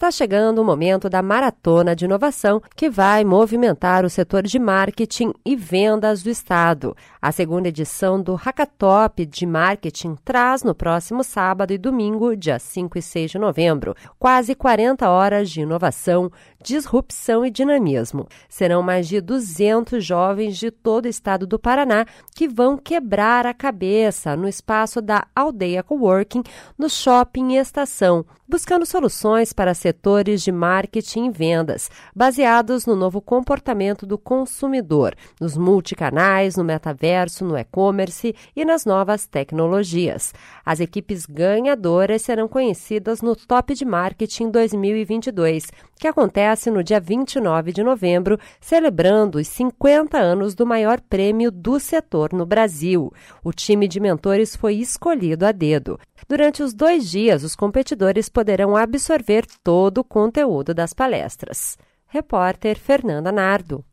Está chegando o momento da Maratona de Inovação, que vai movimentar o setor de marketing e vendas do Estado. A segunda edição do Hackatop de Marketing traz no próximo sábado e domingo, dia 5 e 6 de novembro, quase 40 horas de inovação, disrupção e dinamismo. Serão mais de 200 jovens de todo o estado do Paraná que vão quebrar a cabeça no espaço da Aldeia Coworking, no Shopping Estação, buscando soluções para setores de marketing e vendas, baseados no novo comportamento do consumidor, nos multicanais, no metaverso, no e-commerce e nas novas tecnologias. As equipes ganhadoras serão conhecidas no Top de Marketing 2022, que acontece no dia 29 de novembro, celebrando os 50 anos do maior prêmio do setor no Brasil. O time de mentores foi escolhido a dedo. Durante os 2 dias, os competidores poderão absorver todo o conteúdo das palestras. Repórter Fernanda Nardo.